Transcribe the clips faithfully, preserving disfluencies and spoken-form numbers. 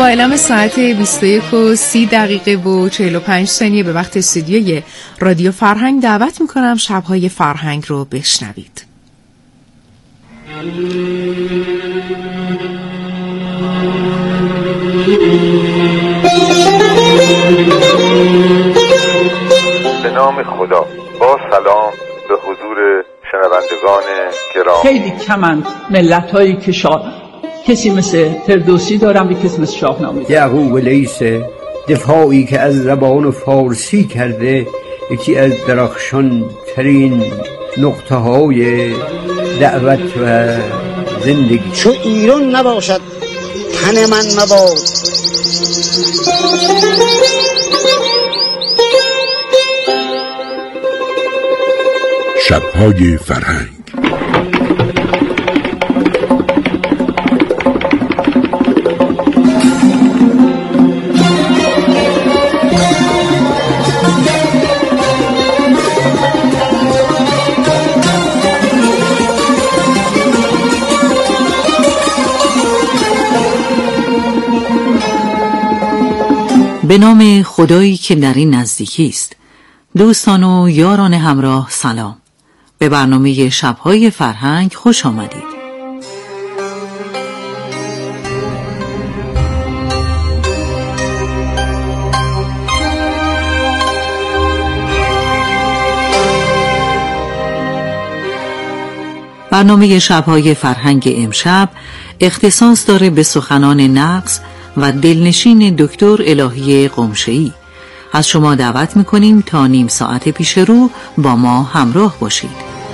اعلام ساعت بیست و یک و سی دقیقه و چهل و پنج ثانیه به وقت استودیوی رادیو فرهنگ دعوت میکنم شبهای فرهنگ رو بشنوید. به نام خدا. با سلام به حضور شنوندگان گرامی. خیلی کمند ملت هایی که شاه کسی مثل فردوسی دارم، کسی مثل شاهنامه. یعقوب لیث دفاعی که از زبان فارسی کرده یکی از درخشان ترین نقطه های دعوت و زندگی. چو ایران نباشد تن من مباد. شب‌های فرهنگ. به نام خدایی که در این نزدیکی است. دوستان و یاران همراه سلام. به برنامه شب‌های فرهنگ خوش آمدید. برنامه شب‌های فرهنگ امشب اختصاص داره به سخنان نغز و دلنشین دکتر الهی قمشه‌ای. از شما دعوت میکنیم تا نیم ساعت پیش رو با ما همراه باشید.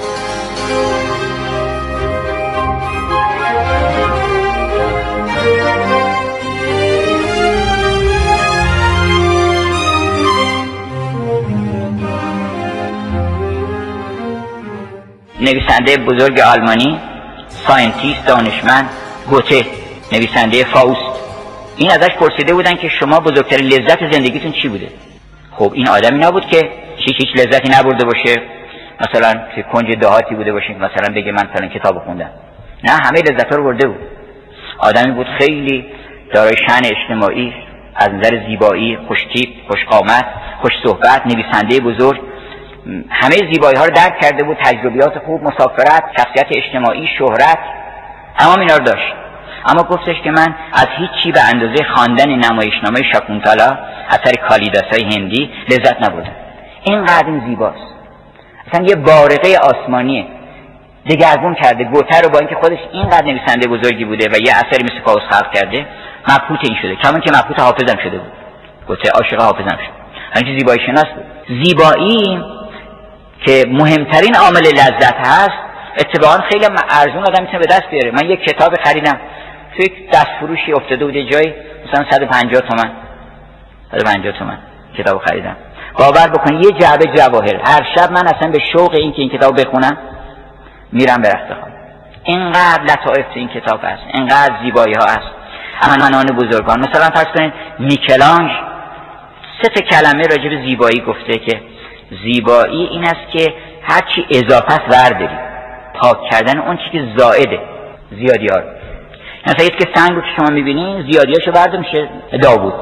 نویسنده بزرگ آلمانی، ساینتیست دانشمند گوته، نویسنده فاوست، این ازش پرسیده بودن که شما بزرگترین لذت زندگیتون چی بوده؟ خب این آدمی نبود که هیچ هیچ لذتی نبرده باشه، مثلا که کنج دهاتی بوده باشه مثلا بگه من فلان کتابو خوندم. نه، همه لذت‌ها رو برده بود. آدمی بود خیلی دارای شأن اجتماعی، از نظر زیبایی، خوش‌تیپ، خوش‌قامت، خوش صحبت، نویسنده بزرگ، همه زیبایی‌ها رو درک کرده بود، تجربیات خوب، مسافرت، شخصیت اجتماعی، شهرت، تمام اینا رو داشت. اما گفتش که من از هیچ چی به اندازه خواندن نمایشنامه شاکونتالا اثر کالیداسای هندی لذت نبردم. اینقدر این زیباست، اصلا یه بارقه آسمانیه، دگرگون کرده. گوته رو با اینکه خودش اینقدر نویسنده بزرگی بوده و یه اثری مثل فاوست خلق کرده، مبهوت این شده، کمان که مبهوت حافظم شده بود. گوته عاشق حافظم شد، همین زیبایی شناس بود. زیبایی که مهمترین عامل لذت هست، اتفاقا خیلی ارزون آدم میتونه به دست بیاره. من یک کتاب خریدم توی دست فروشی افتاده بود جای مثلا صد و پنجاه تومن، صد و پنجاه تومن کتاب خریدم. باور بکنید یه جعبه جواهر. هر شب من اصلا به شوق این که این کتاب بخونم میرم به رختخواب. اینقدر لطائف این کتاب هست، اینقدر زیبایی ها هست. امنان بزرگان، مثلا فرض کنید میکلانج سه تا کلمه راجع به زیبایی گفته که زیبایی این است که هر چی اضافه است برداری، پاک کردن اون چیزی که زائده، زیادی ها. مثلا که سنگ رو که شما میبینین زیادیاشو برده میشه داوود،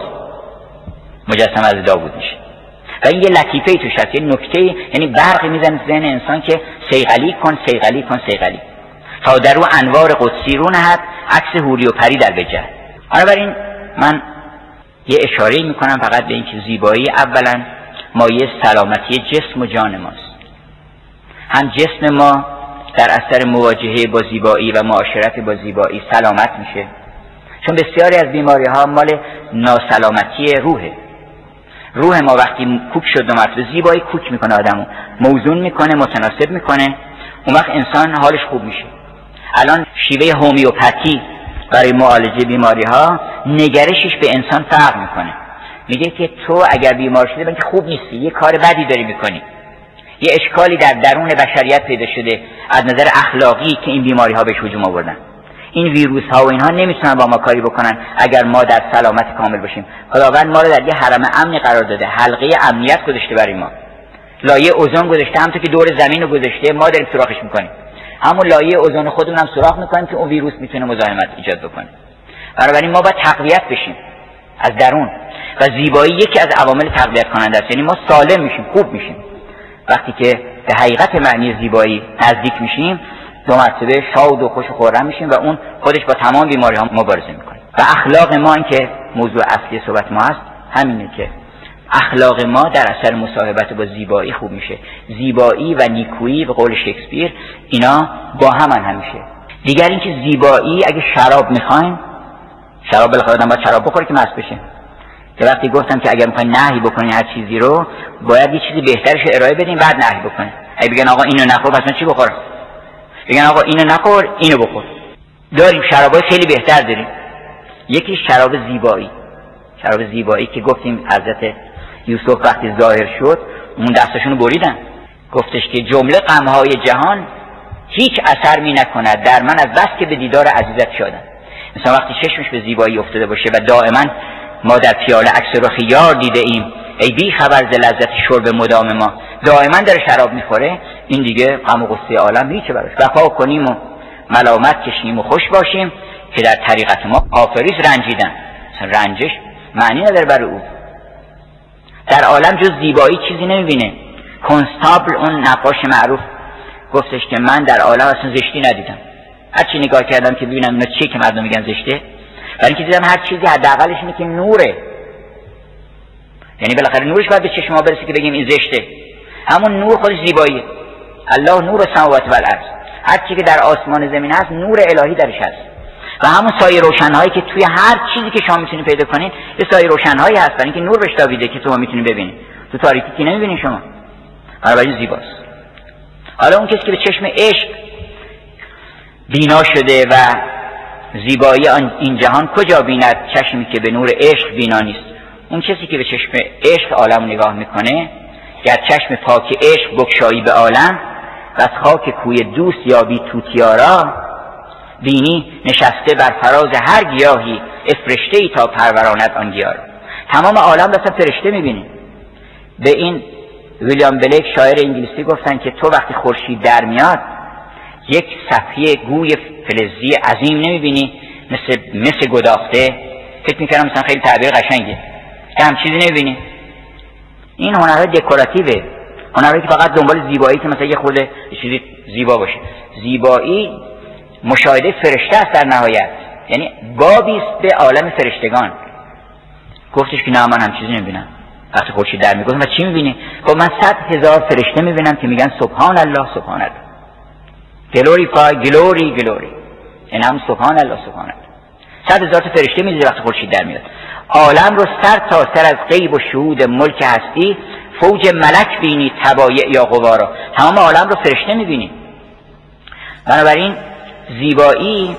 مجسمه از داوود میشه. و این یه لطیفه توش هست، یه نکته، یعنی برقی میزنه ذهن انسان که صیقلی کن صیقلی کن صیقلی تا در او انوار قدسی رو نهد، عکس حوری و پری در بجه. بنابراین من یه اشاره میکنم فقط به این که زیبایی اولا مایه سلامتی جسم و جان ماست. هم جسم ما در اثر مواجهه با زیبایی و معاشرت با زیبایی سلامت میشه، چون بسیاری از بیماری ها مال ناسلامتی روحه. روح ما وقتی کوک شد و مرتبه زیبایی کوک میکنه، آدمو موزون میکنه، متناسب میکنه، اون وقت انسان حالش خوب میشه. الان شیوه هومیوپاتی برای معالجه بیماری ها نگرشش به انسان فرق میکنه. میگه که تو اگر بیمار شده بگی خوب نیستی، یه کار بدی داری میکنی، یه اشکالی در درون بشریت پیدا شده از نظر اخلاقی که این بیماری ها بهش هجوم آوردن. این ویروس ها و اینها نمیتونن با ما کاری بکنن اگر ما در سلامت کامل باشیم. خداوند ما رو در یه حرم امنی قرار داده، حلقه امنیت گذاشته برای ما، لایه اوزون گذاشته، همونطور که دور زمین رو گذاشته ما داریم سوراخش میکنیم، همون لایه اوزون خودمون هم سوراخ میکنیم که اون ویروس میتونه مزاحمت ایجاد بکنه. بنابراین ما باید تقویت بشیم. از درون. و زیبایی یکی از عوامل تقویت کننده است. یعنی ما سالم میشیم، خوب میشیم وقتی که به حقیقت معنی زیبایی نزدیک میشیم. دو مرتبه شاد و خوش و خرم میشیم و اون خودش با تمام بیماری ها مبارزه میکنه. و اخلاق ما، این که موضوع اصلی صحبت ما است، همینه که اخلاق ما در اثر مصاحبت با زیبایی خوب میشه. زیبایی و نیکویی به قول شکسپیر اینا با هم همیشه. دیگر اینکه زیبایی، اگه شراب میخواین، شراب بالاخره آدم باید شراب بخوره که مست بشه. که وقتی گفتم که اگر میخواین نهی بکنین هر چیزی رو، باید یه چیزی بهترش ارائه بدین بعد نهی بکنین. اگه بگن آقا اینو نخور پس من چی بخورم؟ بگن آقا اینو نخور اینو بخور. داریم شرابای خیلی بهتر داریم. یکی شراب زیبایی، شراب زیبایی که گفتیم حضرت یوسف وقتی ظاهر شد اون دستشون رو بریدن، گفتش که جمله غمهای جهان هیچ اثر می نکند در من از بس که به دیدار عزیزت شدم. مثلا وقتی چشمش به زیبایی افتاده باشه و دائما ما در پیاله عکس رخ یار دیده ایم، ای بی خبر ز لذت شرب مدام ما، دائما داره شراب میخوره، این دیگه غم و غصه عالم هیچه براش. وفا کنیم و ملامت کشیم و خوش باشیم که در طریقت ما آفریز رنجیدن. مثلا رنجش معنی نداره برای او. در عالم جز زیبایی چیزی نمیبینه. کنستابل اون نقاش معروف گفتش که من در عالم اصلا زشتی ندیدم. هر چی نگاه کردم که ببینم اینا چیه که مردم میگن زشته، برای اینکه دیدم هر چیزی حداقلش اینه که نوره. یعنی بالاخره نورش باید به چشم ما برسه که بگیم این زشته. همون نور خودش زیباییه. الله نور السماوات والارض. هر چی که در آسمان زمین هست نور الهی درش هست. و همون سایه روشن‌هایی که توی هر چیزی که شما میتونید پیدا کنین یه سایه روشن‌هایی هست، برای اینکه نور بهش تابیده که شما میتونید ببینید. تو تاریکی که نمیبینید شما. بنابراین زیباست. حالا اون کسی که به چشم عشق بینا شده و زیبایی این جهان کجا بیند؟ چشمی که به نور عشق بینا نیست. اون کسی که به چشم عشق عالم نگاه میکنه، گر چشم پاک عشق بگشایی به عالم و از خاک کوی دوست یابی توتیارا، بینی نشسته بر فراز هر گیاهی افرشته ای تا پروراند آن گیاه. تمام عالم مثلا فرشته میبینی. به این ویلیام بلیک شاعر انگلیسی گفتن که تو وقتی خورشید در میاد یک صفحه گوی فلزی عظیم نمیبینی مثل مثل گداخته؟ فکر میکنم مثلا خیلی تعبیر قشنگه که هم چیزی نمیبینی. این هنرهای دکوراتیوه، هنرهایی که فقط دنبال زیبایی که مثلا یه خورده چیزی زیبا باشه. زیبایی مشاهده فرشته است در نهایت، یعنی بابی است به عالم فرشتگان. گفتش که نه من هم چیزی نمیبینم. وقتی خورشید در میگه و چی میبینی؟ خب من صد هزار فرشته میبینم که میگن سبحان الله سبحان الله، glorify glory glory، این هم سبحان الله سبحان الله. صد هزار تا فرشته میدید وقتی خورشید در میاد. عالم رو سر تا سر از غیب و شهود ملک هستی فوج ملک بینی تبایع یا غبارا، تمام عالم رو فرشته میبینی. بنابراین زیبایی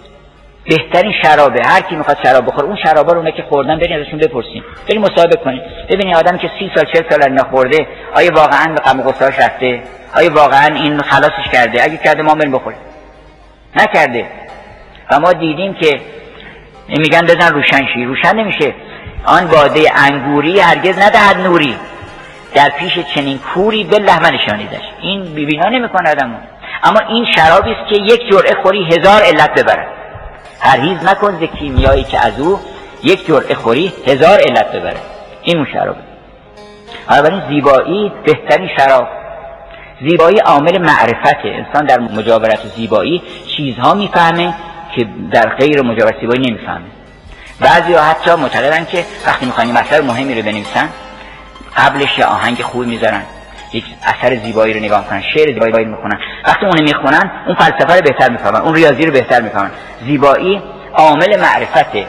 بهترین شرابه. هر کی میخواد شراب بخوره اون شرابا رو اونایی که خوردن برین ازشون بپرسین، برین مصاحبه کنین، ببینید آدمی که سی سال چهل سال اینا خورده آیا واقعا به غم و غصه‌اش رفته؟ آیا واقعا این خلاصش کرده؟ اگه کرده ما بریم بخوریم. نکرده. و ما دیدیم که میگن بزن روشن شی، روشن نمیشه. آن باده انگوری هرگز ندهد نوری، در پیش چنین کوری بالله من نشانیدش. این بی‌بینا نمیکنه آدمو. اما این شرابی است که یک جرعه خوری هزار علت ببرد. پرهیز نکن ز کیمیایی که از او یک جرعه خوری هزار علت ببره. این اون شرابه. بنابراین زیبایی بهترین شراب. زیبایی عامل معرفته. انسان در مجاورت زیبایی چیزها میفهمه که در غیر مجاورت زیبایی نمیفهمه. بعضی ها حتی معتقدن که وقتی میخوان مطلب مهمی رو بنویسن قبلش یه آهنگ خوب میذارن، یک اثر زیبایی رو نگاه میکنن، شعر زیبایی رو میخونن. وقتی اونو میخونن اون فلسفه رو بهتر میفهمن، اون ریاضی رو بهتر میفهمن. زیبایی عامل معرفته.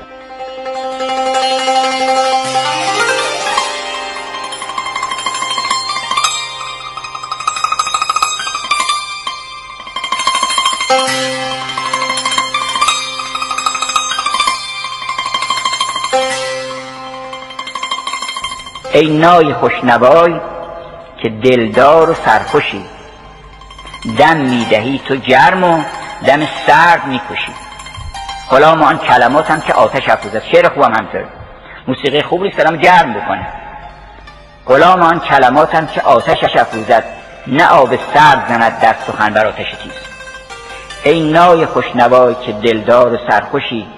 ای نای خوشنوای که دلدار و سرخوشی، دم میدهی تو گرم و دم سرد میکشی. غلام آن کلمات هم که آتش افروزد. شعر خوبم همطور، موسیقی خوب نیست آدم گرم بکنه. غلام آن کلمات هم که آتش افروزد، نه آب سرد زند در سخن بر آتش تیز. ای نای خوشنوای که دلدار و سرخوشی،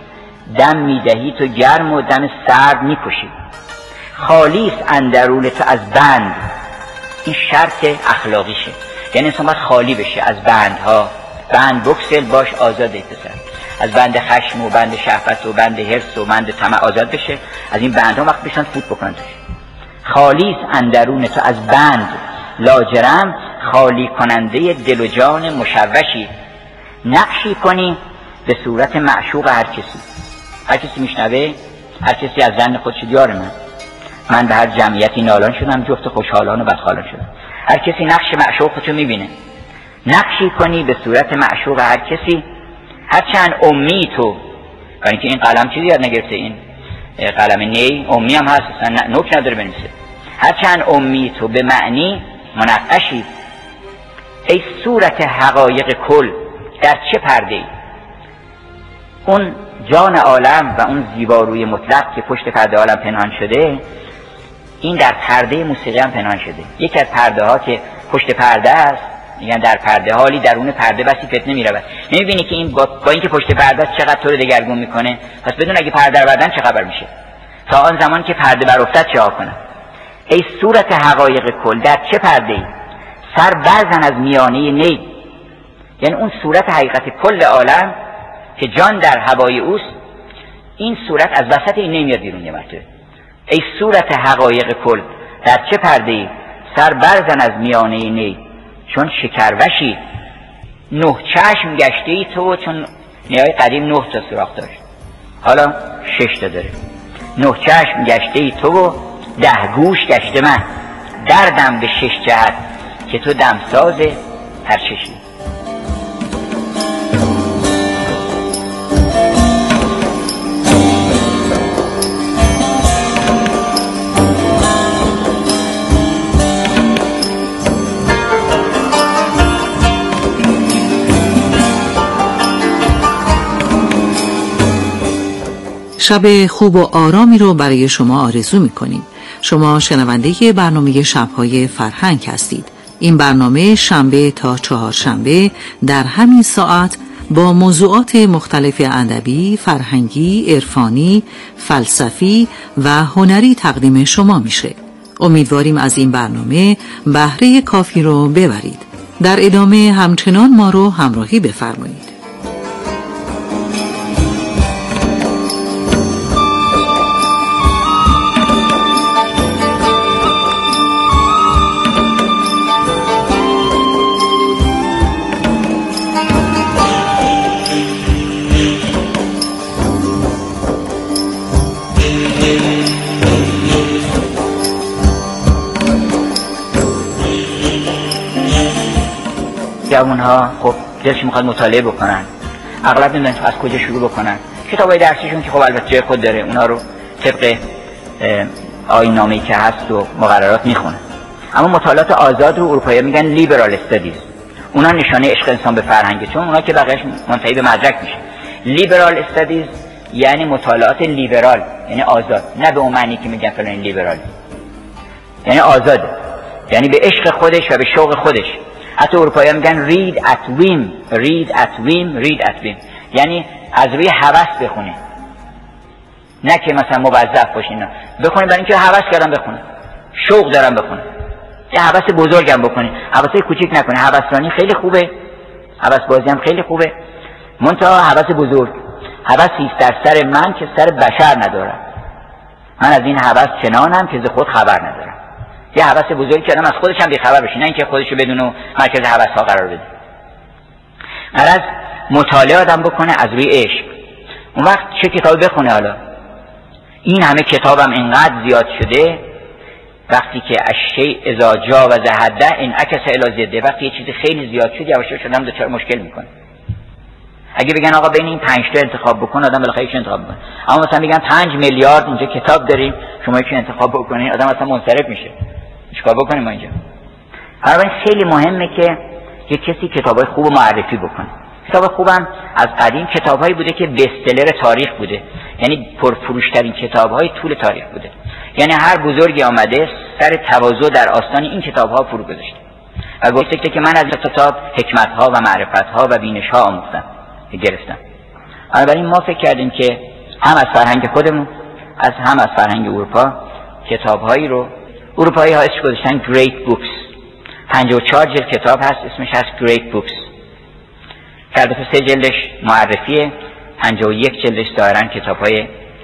دم میدهی تو گرم و دم سرد میکشی. خالیس اندرون تو از بند، این شرط اخلاقیشه، یعنی انسان باید خالی بشه از بندها. بند بکسل باش آزاد پسر، از بند خشم و بند شهوت و بند حرص و بند طمع آزاد بشه، از این بندها وقت بشن فوت بکنن توش. خالیس اندرون تو از بند، لاجرم خالی کننده دل و جان مشوشی. نقشی کنی به صورت معشوق هر کسی. هر کسی میشنوه، هر کسی از زن خودش دیار من من به هر جمعیتی نالان شدم، جفت خوشحالان و بدحالان شدم. هر کسی نقش معشوق خودشو میبینه. نقشی کنی به صورت معشوق هر کسی، هرچند امی تو، برای اینکه این قلم چیزی یاد نگرفته، این قلم نی امی هم هست، اصلا نوک نداره بنویسه. هرچند امی تو به معنی منقشی. ای صورت حقایق کل، در چه پرده ای؟ اون جان عالم و اون زیباروی مطلق که پشت پرده عالم پنهان شده، این در پرده موسیقی هم پنهان شده. یکی از پرده ها که پشت پرده است، یعنی در پرده حالی درون پرده بسی فتنه می رود. نمیبینی که این با, با اینکه پشت پرده است چقدر تو رو دگرگون میکنه؟ پس بدون اگه پرده رو بردن چه خبر میشه؟ تا آن زمان که پرده بر افتد چه ها کنه؟ ای صورت حقایق کل، در چه پرده ای؟ سر برزن از میانه نی، یعنی اون صورت حقیقت کل عالم که جان در هوای اوست، این صورت از وسط این نمیاد بیرون. یه مرتبه ای صورت حقایق کل، در چه پرده ای؟ سر برزن از میانه نی، چون شکروشی. نه چشم گشته ای تو، چون نیای قدیم نه تا سوراخ داشت، حالا شش تا داره. نه چشم گشته ای تو و ده گوش گشته من، دردم به شش جهت که تو دمساز هر چشی. شب خوب و آرامی رو برای شما آرزو می‌کنیم. شما شنونده برنامه شب‌های فرهنگ هستید. این برنامه شنبه تا چهارشنبه در همین ساعت با موضوعات مختلف ادبی، فرهنگی، عرفانی، فلسفی و هنری تقدیم شما میشه. امیدواریم از این برنامه بهره کافی رو ببرید. در ادامه همچنان ما رو همراهی بفرمایید. جوان‌ها خب دلش میخواد مطالعه بکنن، اغلب نمیدونن از کجا شروع بکنن. کتابای درسیشون که خب البته جای خود داره، اونا رو طبق آیین‌نامه‌ای که هست و مقررات میخونن. اما مطالعات آزاد رو اروپایی‌ها میگن لیبرال استادیز. اونا نشانه عشق انسان به فرهنگه، چون اونا که بقیه‌اش منتهی به مدرک میشه. لیبرال استادیز یعنی مطالعات لیبرال، یعنی آزاد، نه به اون معنی که میگن فلان لیبرال، یعنی آزاد، یعنی به عشق خودش و به شوق خودش. حتی اروپایی‌ها میگن read at whim، read at whim، read at whim، یعنی از روی هوس بخونه، نه که مثلا موظف باشین، بخونید برای اینکه هوس کردم بخونم، شوق دارم بخونم. یه هوس بزرگم بکنید، هوسای کوچیک نکنید. هوسرانی خیلی خوبه، هوس بازی هم خیلی خوبه، منتها هوس بزرگ، هوسی در سر من که سر بشر ندارم. من از این هوس چنانم که ز خود خبر ندارم. یه هوس بزرگی کردم از خودش هم بی‌خبر بشه، نه اینکه خودشو بدونه مرکز هوس‌ها قرار بده. غرض مطالعه آدم بکنه از روی عشق. اون وقت چه کتابی بخونه؟ حالا این همه کتابم اینقدر زیاد شده، وقتی که الشیء اذا جاوز حده انعکس الی ضده، وقتی یه چیزی خیلی زیاد شد یواش یواش آدم دچار مشکل میکنه. اگه بگن آقا بین این پنج تا انتخاب بکن، آدم بالاخره یکی انتخاب میکنه. اما مثلا میگن پنج میلیارد اینجا کتاب داریم، شما یکی انتخاب بکنین، آدم اصلا منصرف میشه. چیکار بکنیم ما اینجا؟ بنابراین خیلی مهمه که یه کسی کتابای خوب معرفی بکنه. کتاب خوبم از قدیم کتابایی بوده که بستلر تاریخ بوده، یعنی پرفروشترین کتابهای طول تاریخ بوده. یعنی هر بزرگی آمده سر تواضع در آستان این کتابها فرو گذاشته و گفته که من از این کتاب حکمتها و معرفتها و بینشها آموختم، گرفتم. بنابراین ما فکر کردیم که هم از فرهنگ خودمون، از هم از فرهنگ اروپا، کتاب‌هایی رو اروپایی ها اسمش گذاشتن Great Books. پنجاه و چهار جلد کتاب هست اسمش هست Great Books که البته سه جلدش معرفیه، پنجاه و یک جلدش ظاهراً کتاب‌های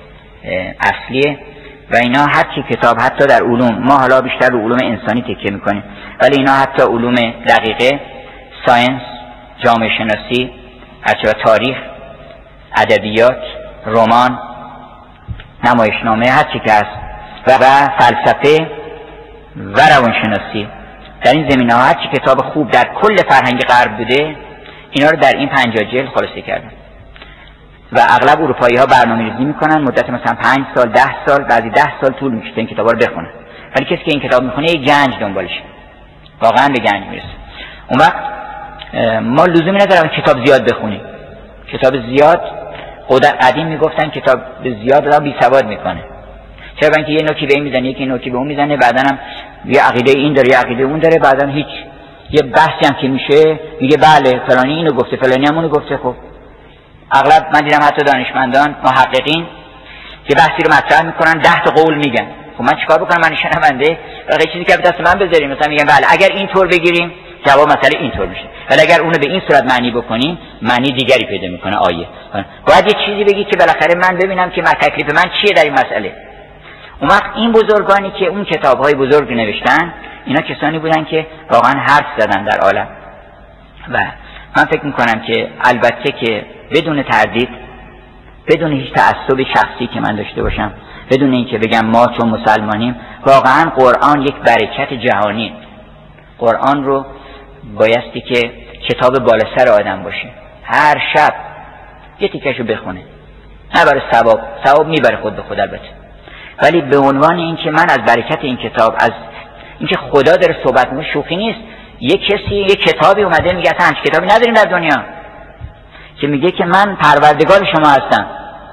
اصلیه و اینا هر چی کتاب حتی در علوم، ما حالا بیشتر رو علوم انسانی تکیه میکنیم ولی اینا حتی علوم دقیقه، ساینس، جامعه شناسی، هرچه تاریخ، ادبیات، رمان، نمایشنامه، هر چی که هست و, و فلسفه و روانشناسی، در این زمینه‌ها هر چی کتاب خوب در کل فرهنگ غرب بوده اینا رو در این پنجاه جلد خلاصه کردن و اغلب اروپایی ها برنامه‌ریزی میکنن مدت مثلا پنج سال، ده سال، بعضی ده سال طول میکشه این کتابا رو بخونن، ولی کسی که این کتاب میخونه یه گنج دنبالشه، واقعا به گنج میرسه. اون وقت ما لزومی نداره کتاب زیاد بخونیم. کتاب زیاد قدر قدیم میگفتن کتاب زیاد را بی سواد میکنه، چرا؟ اینکه یه نوکی به این میزنه، یکی نوکی به اون میزنه، بعداً هم یه عقیده این داره، یه عقیده اون داره، بعداً هیچ یه بحثی هم که میشه میگه بله فلانی اینو گفته، فلانی هم اونو گفته. خب اغلب من دیدم حتی دانشمندان محققین یه بحثی رو مطرح میکنن ده تا قول میگن. خب من چیکار بکنم؟ من شنونده بقیه چیزی که دست من بذاریم، مثلا میگم بله اگر اینطور بگیریم جواب مسئله اینطور میشه، ولی اگر اونو به این صورت معنی بکنیم معنی دیگری پیدا میکنه آیه. باید یه چیزی بگی که بالاخره من ببینم که من تکلیف من چیه در این مسئله. اون وقت این بزرگانی که اون کتاب‌های بزرگ نوشتن اینا کسانی بودن که واقعا حرف زدن در عالم و من فکر میکنم که البته که بدون تردید، بدون هیچ تعصب شخصی که من داشته باشم، بدون اینکه بگم ما چون مسلمانیم، واقعا قرآن یک برکت جهانی. قرآن رو بایستی که کتاب بالا سر آدم باشه، هر شب یه تیکشو بخونه، نه برای ثواب، ثواب میبره خود به خود البته، ولی به عنوان اینکه من از برکت این کتاب، از اینکه خدا داره صحبت میکنه، شوخی نیست. یه کسی یه کتابی اومده میگه اصلا هیچ کتابی نداریم در دنیا که میگه که من پروردگار شما هستم،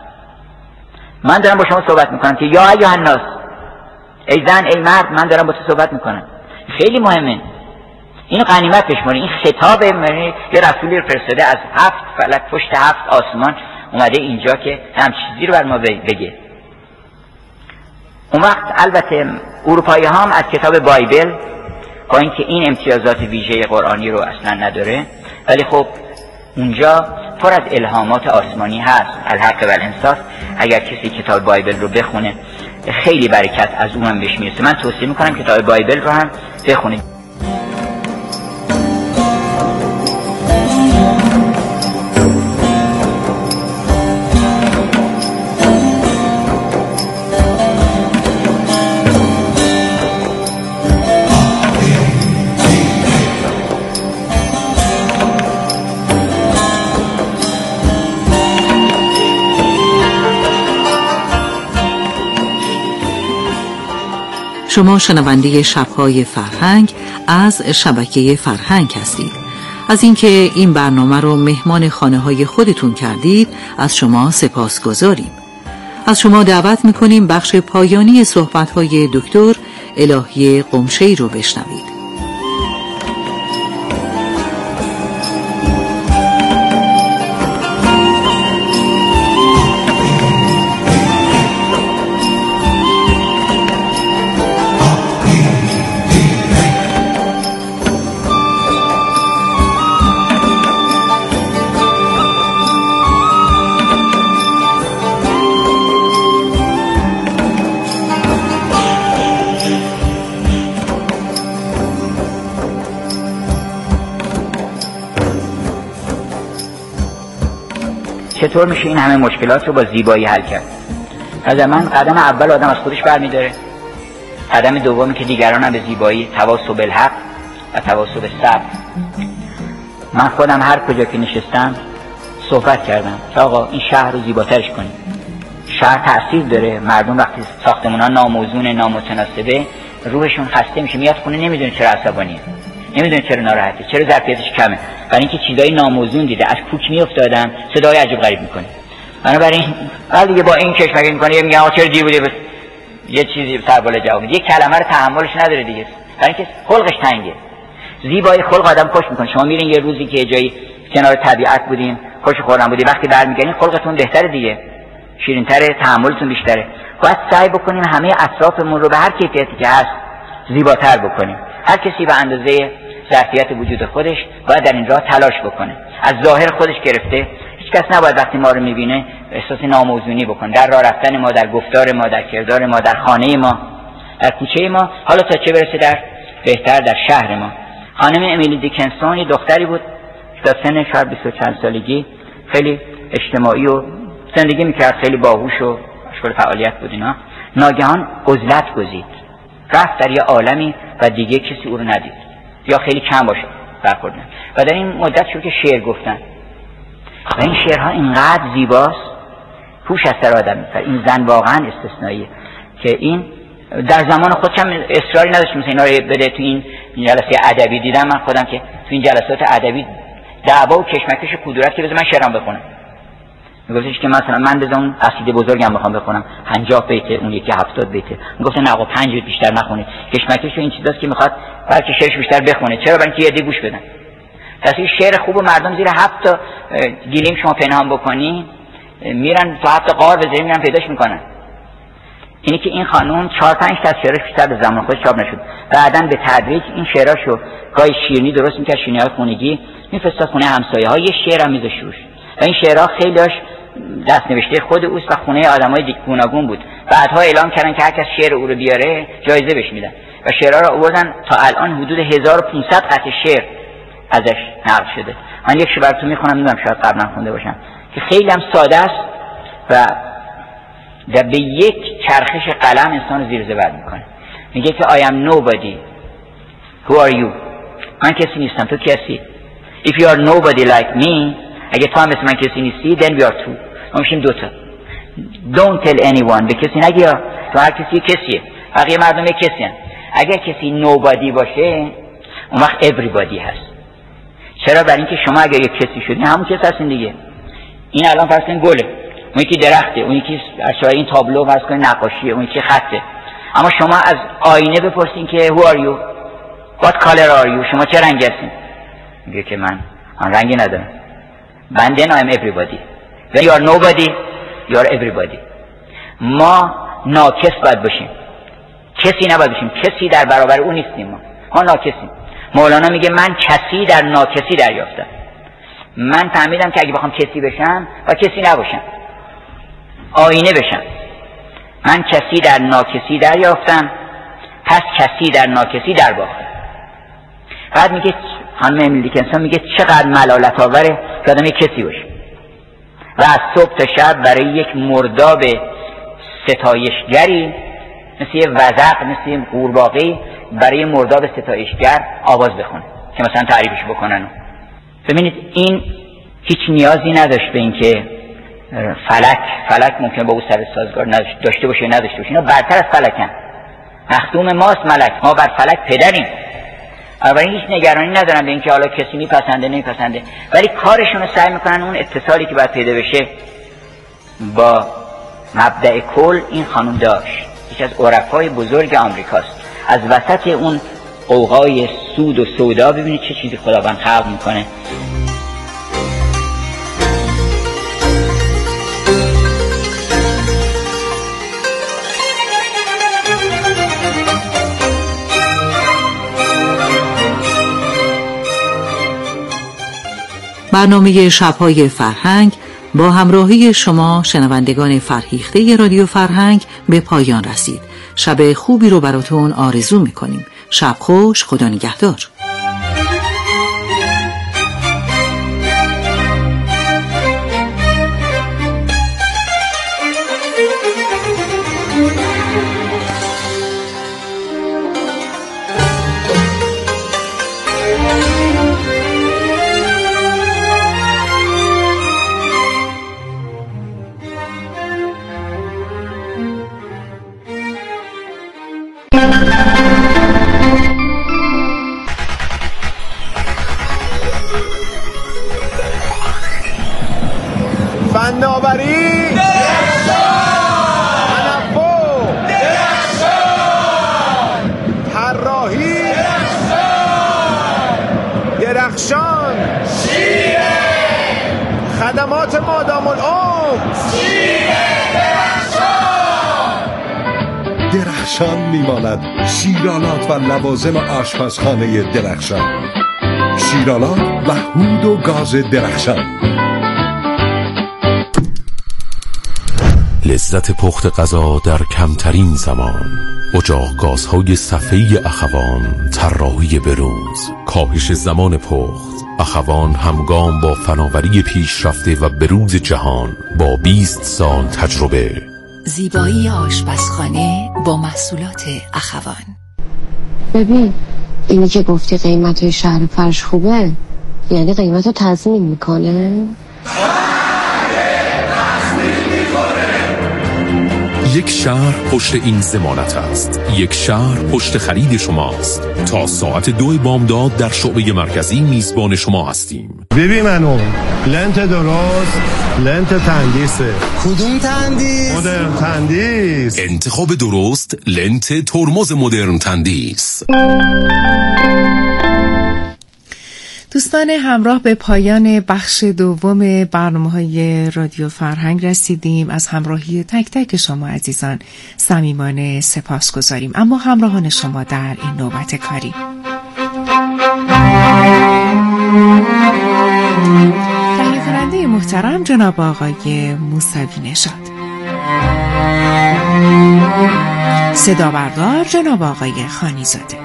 من دارم با شما صحبت میکنم که یا ایها الناس، ای زن ای مرد من دارم با تو صحبت میکنم. خیلی مهمه اینو غنیمت بشماری. این خطاب یه رسولی رو فرستاده از هفت فلک پشت هفت آسمان اومده اینجا که هم چیزی رو بر ما بگه. اون وقت البته اروپایی هم از کتاب بایبل با اینکه این امتیازات ویژه قرآنی رو اصلا نداره، ولی خب اونجا پر از الهامات آسمانی هست، الحق و الانصاف. اگر کسی کتاب بایبل رو بخونه خیلی برکت از اون هم بهش میرسه. من توصیه میکنم کتاب بایبل رو هم بخونید. شما شنونده شب‌های فرهنگ از شبکه فرهنگ هستید. از اینکه این برنامه رو مهمان خانه‌های خودتون کردید از شما سپاسگزاریم. از شما دعوت می‌کنیم بخش پایانی صحبت‌های دکتر الهی قمشه‌ای رو بشنوید. چطور میشه این همه مشکلات رو با زیبایی حل کرد؟ از من قدم اول آدم از خودش برمیداره، قدم دومی که دیگران هم به زیبایی تواصل بالحق و تواصل بالصبر. من خودم هر کجا که نشستم صحبت کردم که آقا این شهر رو زیباترش کنیم. شهر تأثیر داره. مردم وقتی ساختمان‌ها ناموزون، نامتناسبه، روحشون خسته میشه، میاد خونه نمیدونه چرا عصبانیه، نمیدونه چرا ناراحته، چرا ظرفیتش کمه، برای اینکه چیزای ناموزون دیده، از کوک میافتادن صدای عجب غریب میکنه. بنابراین بعد دیگه با این کشمکش میکنه، میگه آقا چرا دیر بوده، بس یه چیزی سر بالا جواب میده، یک کلمه رو تحملش نداره دیگه، برای اینکه خلقش تنگه. زیبایی خلق آدم خوش میکنه. شما میرین یه روزی که جایی کنار طبیعت بودین، خوش خوردن بودی، وقتی برمیگردین خلقتون بهتره دیگه. شیرین‌تره، تحملتون بیشتره. باید سعی بکنیم همه اطرافمون رو به هر کیفیتی که هست زیباتر بکنیم. هر کسی به اندازه ظرفیت وجود خودش باید در این راه تلاش بکنه. از ظاهر خودش گرفته هیچ کس نباید وقتی ما رو میبینه احساس ناموزونی بکنه. در راه رفتن ما، در گفتار ما، در کردار ما، در خانه ما، در کوچه ما، حالا تا چه برسه در بهتر در شهر ما. خانم امیلی دیکنسون یه دختری بود در سن شاید بیست و چند سالگی، خیلی اجتماعی و زندگی میکرد، خیلی باهوش و مشغول فعالیت بود اینا. ناگهان عزلت گزید، رفت در یه عالمی و دیگه کسی او رو ندید یا خیلی کم باشه برخوردن و در این مدت شروع که شعر گفتن و این شعرها اینقدر زیباست، پوش از سر آدم می‌پره. این زن واقعا استثنائیه که این در زمان خودش هم اصراری نداشت مثلا اینا رو بده تو این جلسه ادبی. دیدم من خودم که تو این جلسات ادبی دعوا و کشمکش کدورت که بذار من شعرام بخونم، میگفتش که مثلا من بذار اون قصیده بزرگم بخوام بخونم پنجاه بیت، اون یکی هفتاد بیت. میگفت نه آقا پنج بیت بیشتر نخونید. کشمکش این چیزاست که میخواد بلکه شعرش بیشتر بخونه. چرا؟ برای اینکه یه دی گوش بدن. تصویر شعر خوب و مردم زیر هفت تا گلیم شما پنهان بکنی میرن تو هفت قار بذاری میرن پیداش میکنن. اینی که این خانم چهار پنج تا شعرش بیشتر به زمان خودش چاپ نشد. بعداً به تدریج این شعراشو گاهی شیرینی درست میکرد، شیرینی‌های خونگی میفرستاد خونه همسایه‌ها، یه شعر هم میذاشت روش. و این شعرها خیلیش دست نوشته خود اوست و خونه آدمای گوناگون بود. بعدها اعلام کردن که هر کس شعر او رو بیاره جایزه بهش میدن و شعرها رو آوردن. تا الان حدود هزار و پانصد قطعه شعر ازش نقل شده. من یک شعر براتون میخونم، نمیدونم شاید قبلا خونده باشم، که خیلی هم ساده است و در به یک چرخش قلم انسان رو زیر زبر میکنه. میگه که I am nobody, who are you؟ من کسی نیستم، تو کسی؟ If you are nobody like me، اگه تو هم مثل من کسی نیستی then we are two، ما میشیم دوتا. Don't tell anyone، به کسی نگی تو هر کسی کسیه، بقیه مردم یک کسی هن. اگر کسی nobody باشه اون وقت everybody هست. چرا؟ برای اینکه شما اگر یک کسی شدین همون کس هستین دیگه. این الان فرض کن گله، اون یکی درخته، اون یکی اشعار این تابلو فرض کن نقاشیه، اون یکی خطه. اما شما از آینه بپرسین که who are you؟ what color are you؟ شما چه رنگی هستین؟ میگه که من آن رنگی ندارم. من then I am everybody. When you are nobody you are everybody. ما ناکس باید باشیم، کسی نباید باشیم. کسی در برابر اون نیستیم. ما ما ناکسیم. مولانا میگه من کسی در ناکسی دریافتم. من فهمیدم که اگه بخوام کسی بشم و کسی نباشم، آینه بشم. من کسی در ناکسی دریافتم، پس کسی در ناکسی در باختم. بعد میگه خانم امیلی دیکنسون میگه چقدر ملالت آوره که آدم یک کسی باشه و از صبح تا شب برای یک مرداب ستایشگری مثل یه وزق، مثل یه قورباغه‌ای برای مرداب ستایشگر آواز بخونه که مثلا تعریفش بکنن. ببینید این هیچ نیازی نداشت به اینکه فلک فلک ممکنه با او سر سازگار داشته باشه نداشته باشه. اینا برتر از فلکن، مخدوم ماست ملک، ما بر فلک پدریم. اولین هیچ نگرانی ندارن به اینکه حالا کسی میپسنده نمیپسنده، ولی کارشون رو سعی میکنن اون اتصالی که باید پیدا بشه با مبدأ کل این خانم داشت. یکی از عرفای بزرگ آمریکاست. از وسط اون قوقای سود و سودا ببینید چه چیزی خداوند خلق میکنه. برنامه شب‌های فرهنگ با همراهی شما شنوندگان فرهیخته رادیو فرهنگ به پایان رسید. شب خوبی رو براتون آرزو میکنیم. شب خوش، خدا نگهدار. فناوری تنوع طراحی درخشان خدمات مادام العمر درخشان میماند شیرالات و لوازم آشپزخانه درخشان. شیرالات و هود و گاز درخشان. لذت پخت غذا در کمترین زمان. اجاق گازهای صفحه‌ای اخوان، طراحی بروز، کاهش زمان پخت. اخوان همگام با فناوری پیشرفته و بروز جهان با بیست سال تجربه. زیبایی آشپزخانه با محصولات اخوان. ببین اینی که گفتی قیمت شهر فرش خوبه، یعنی قیمت رو تضمین میکنه؟ یک شهر پشت این ضمانت است. یک شهر پشت خرید شماست. تا ساعت دو بامداد در شعبه مرکزی میزبان شما هستیم. ببین منو لنت درست، لنت تندیسه. کدوم تندیس؟ مدرن تندیس. انتخاب درست، لنت ترمز مدرن تندیس. دوستان همراه به پایان بخش دوم برنامه‌های رادیو فرهنگ رسیدیم. از همراهی تک تک شما عزیزان صمیمانه سپاسگزاریم. اما همراهان شما در این نوبت کاری، تهیه کننده محترم جناب آقای موسوی نژاد، صدا بردار جناب آقای خانیزاده،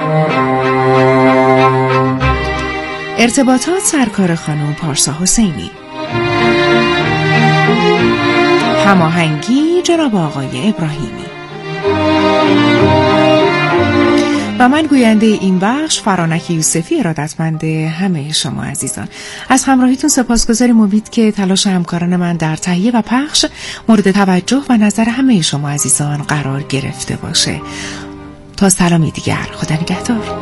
ارتباطات سرکار خانم پارسا حسینی، هماهنگی جناب آقای ابراهیمی و من گوینده این بخش فرانک یوسفی، ارادتمند همه شما عزیزان. از همراهیتون سپاسگزاریم. امید که تلاش همکاران من در تهیه و پخش مورد توجه و نظر همه شما عزیزان قرار گرفته باشه. تا سلامی دیگر، خدا نگهدار.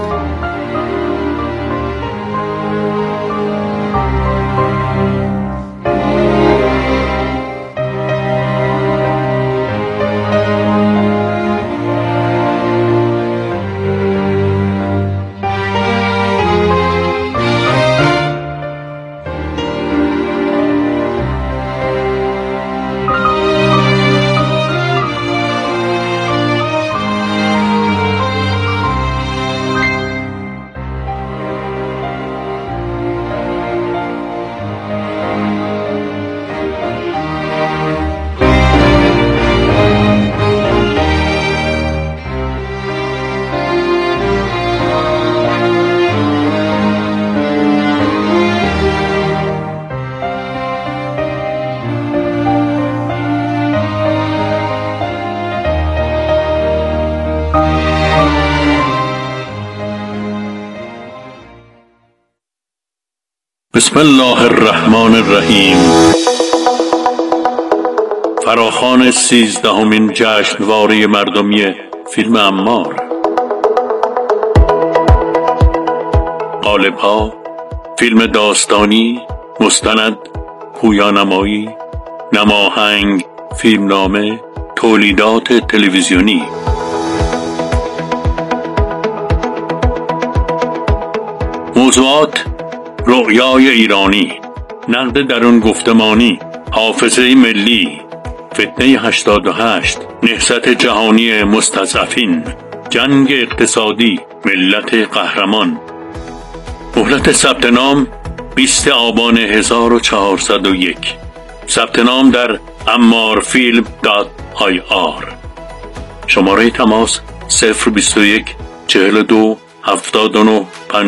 بسم الله الرحمن الرحیم. فراخوان سیزدهمین جشنواره مردمی فیلم عمار. قالب‌ها: فیلم داستانی، مستند، پویانمایی، نماهنگ، فیلمنامه، تولیدات تلویزیونی. موضوعات: رؤیای ایرانی، نقد درون گفتمانی، حافظه ملی، فتنه هشتاد و هشت، نهضت جهانی مستضعفین، جنگ اقتصادی، ملت قهرمان. مهلت ثبت نام بیست آبان هزار و چهارصد و یک. ثبت نام در عمارفیلم دات آی آر. شماره تماس صفر بیست و یک چهل و دو هفتاد و نه